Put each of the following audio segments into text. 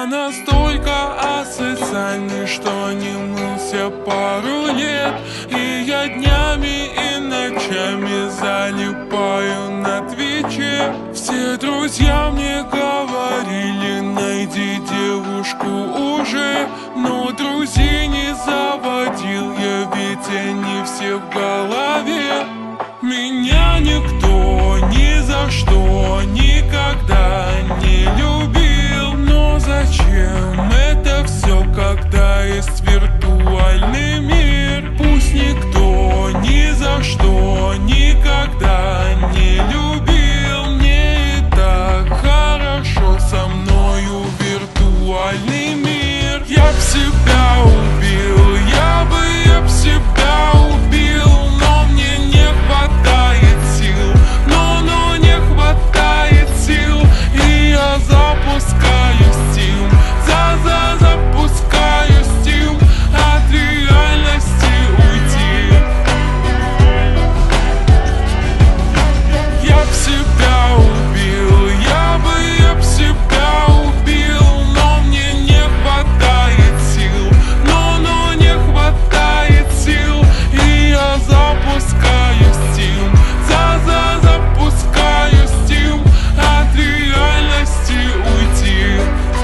Я настолько асоциальный, что не мылся пару лет. И я днями и ночами залипаю на Твиче. Все друзья мне говорили: найди девушку уже. Но друзей не заводил я, ведь они все в голове. Меня никто ни за что никогда не любил. Но зачем это все, когда есть виртуальный мир? Пусть никто ни за что никогда не любил. Мне и так хорошо со мною виртуальный мир. Я б себя убил, я б себя убил. Но мне не хватает сил, но не хватает сил. И я запускаю Steam, запускаю Steam. От реальности уйти. Я б себя убил, я б себя убил. Но мне не хватает сил, но не хватает сил. И я запускаю Steam, запускаю Steam. От реальности уйти.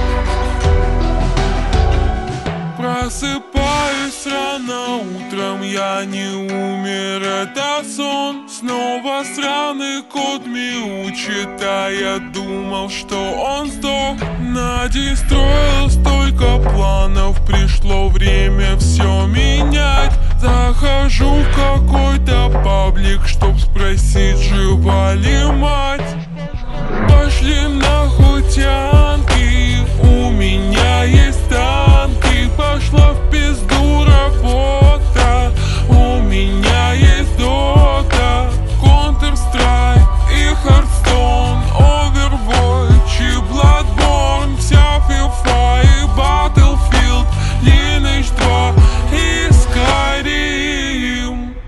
Просыпаюсь рано утром, я не умер, это сон. Снова странный кот мяучит, а я думал, что он сдох. Надестроил столько планов, пришло время все менять. Захожу в какой-то паблик, чтоб спросить, жива ли мать. Пошли нахуй тянки, у меня есть танки. Пошла в пизду работа, у меня есть дота, Counter-Strike и Hearthstone, Overwatch и Bloodborne, вся FIFA и Battlefield, Lineage 2 и Skyrim.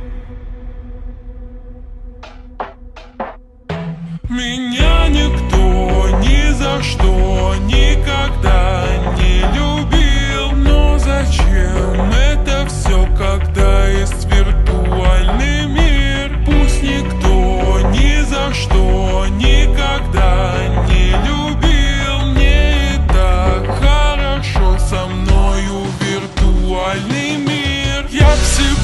Меня никто ни за что никогда не любил. Но зачем это все, когда есть виртуальный мир? Пусть никто ни за что никогда не любил. Мне и так хорошо со мною виртуальный мир. Я всегда